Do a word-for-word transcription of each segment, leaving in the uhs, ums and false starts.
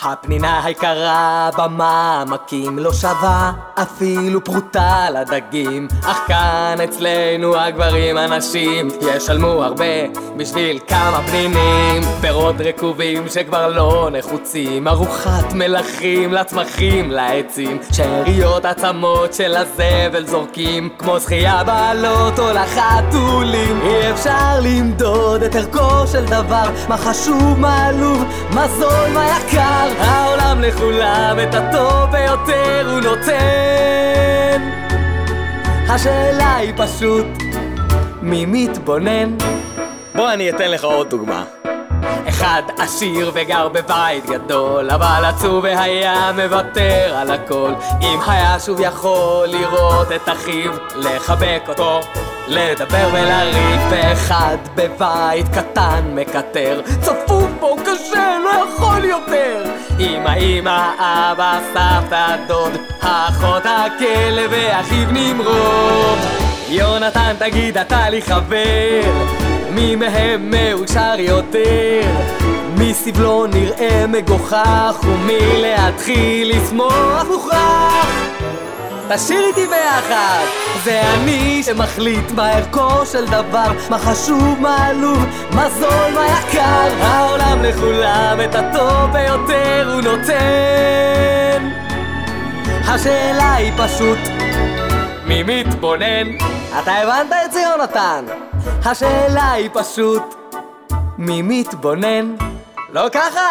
הפנינה היקרה במעמקים לא שווה אפילו פרוטה לדגים, אך כאן אצלנו הגברים הנשים ישלמו הרבה בשביל כמה פנינים, פירות רקובים שכבר לא נחוצים, ארוחת מלחים לצמחים לעצים, שאריות עצמות של הזבל זורקים כמו זכייה בעלות או לחתולים. אי אפשר למדוד את ערכו של דבר, מה חשוב, מה עלוב, מה זול, מה יקר. העולם לכולם את הטוב ביותר הוא נותן, השאלה היא פשוט מי מתבונן. בוא אני אתן לך עוד דוגמה. אחד עשיר וגר בבית גדול, אבל עצוב והיה מוותר על הכל. אם היה שוב יכול לראות את אחיו, לחבק אותו, לדבר ולריב. ואחד בבית קטן מקטר, צפוף בו קשה, לא יכול יותר. אמא, אמא, אבא, סבתא, דוד, האחות, הכלב ואחיו נמרוד. יונתן, תגיד אתה לי חבר, מי מהם מאושר יותר? מי סבלו נראה מגוחך ומי להתחיל לשמוח מוכרח? תשאיר איתי ביחד. זה אני שמחליט מה ערכו של דבר, מה חשוב, מה עלוב, מה זול, מה יקר. העולם לכולם את הטוב ביותר הוא נותן, השאלה היא פשוט מי מתבונן. אתה הבנת את זה, יונתן? השאלה היא פשוט מי מתבונן. לא ככה?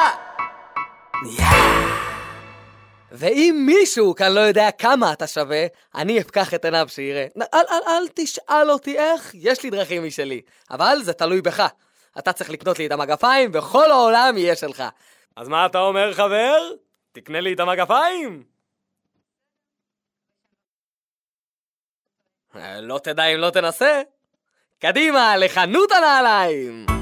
ואם מישהו כאן לא יודע כמה אתה שווה, אני אפקח את עיניו שיראה. אל, אל, אל תשאל אותי איך, יש לי דרכים משלי, אבל זה תלוי בך. אתה צריך לקנות לי את המגפיים וכל העולם יהיה שלך. אז מה אתה אומר, חבר? תקנה לי את המגפיים? לא תדע אם לא תנסה. קדימה לחנות הנעליים.